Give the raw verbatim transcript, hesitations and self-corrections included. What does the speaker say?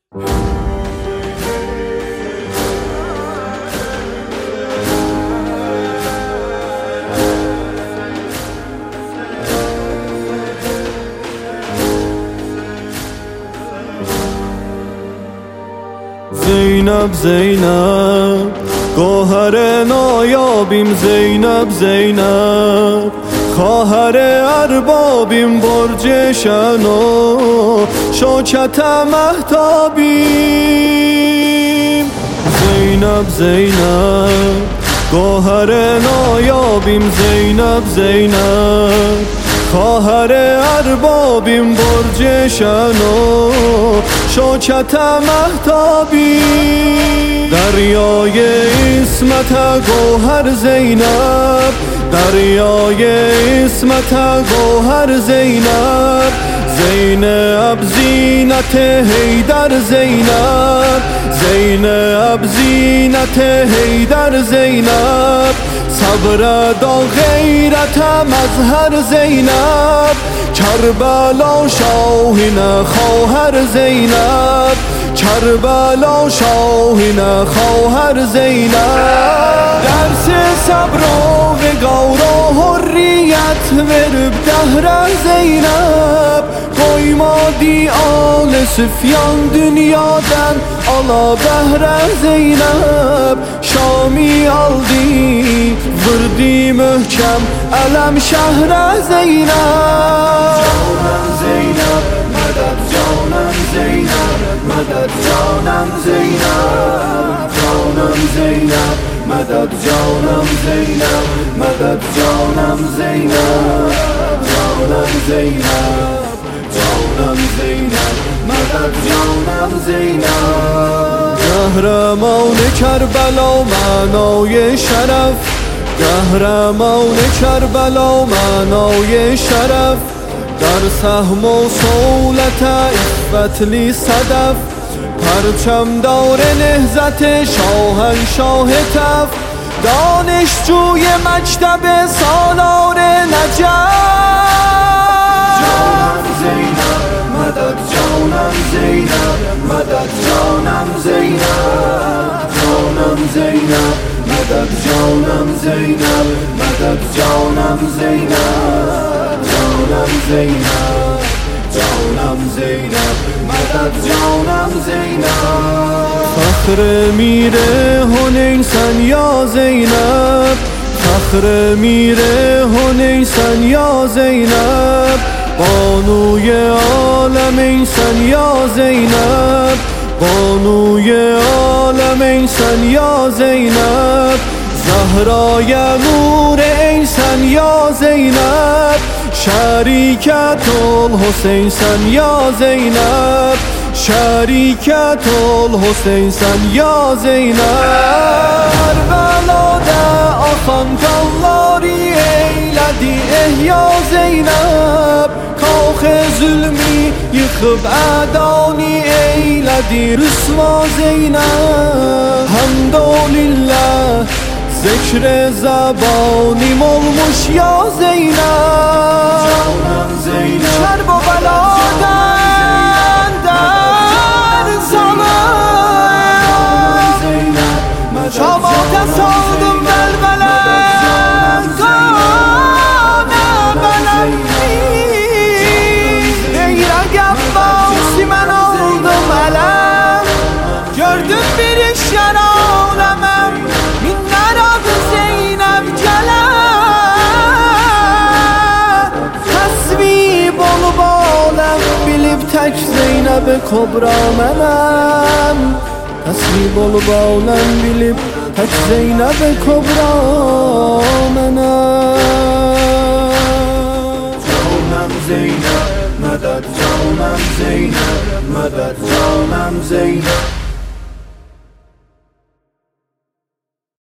زینب زینب گوهر نایابیم، زینب زینب خواهر اربابیم، برج شن و شوکت مهتابیم. زینب زینب گوهر نایابیم، زینب زینب خواهر اربابیم، برج شن و شوکت مهتابیم. دریای عصمت گوهر زینب، دریای عصمت گوهر زینب، زینب زینت حیدر زینب، زینب زینت حیدر زینب، صبر دا غیرت مظهر زینب، کربلا شاهین خواهر زینب، کربلا شاهین خواهر زینب. درس صبر و وقار و حریت ورب دهر زینب، koymadı al süfyan dünyadan ala behre Zeynep. Şam'i aldı vurdu möhkem elem şehre Zeynep. Canım Zeynep medet canım Zeynep, medet canım Zeynep. Canım Zeynep medet canım Zeynep, medet canım Zeynep. Canım Zeynep canım Zeynep, medet canım Zeynep. Kahraman Kerbela manay şeref, kahraman Kerbela manay şeref, در سهم و صولت عفتلی صدف، پرچم دار نهضت شاهنشاه تف، دانشجوی مکتب سالار نجف. جانم زینب مدد جانم زینب، مدد جانم زینب. جانم زینب مدد جانم زینب، مدد جانم زینب. جانم زینب جانم زینب، مدد جانم زینب. فخر میره هنیسن یا زینب، فخر میره هنیسن یا زینب، بانوی عالم اینسن یا زینب، بانوی عالم اینسن یا زینب، زهرای نور اینسن یا زینب، شریکت الحسین سن یا زینب، شریکت الحسین سن یا زینب. کربelada akan kanları eyledi ehya Zeynep, kalk zulmü yıkıp ədani eyledi rüsva Zeynep. Hamdolillah zikre zabanim olmuş ya Zeynep. Canım Zeynep Kerbeladan der salım, şamata saldım belbelen kane belendi. Ey Rəqəb mən aldım ələm, gördüm bir işler aləməm, minlər adı Zeynep gələn. Təsvib olub aləm bilib tək Zeynəb-i Kobra mənəm, təsvib olub aləm bilib tək Zeynəb-i Kobra mənəm. Canım Zeynep medet canım Zeynep, medet canım Zeynep.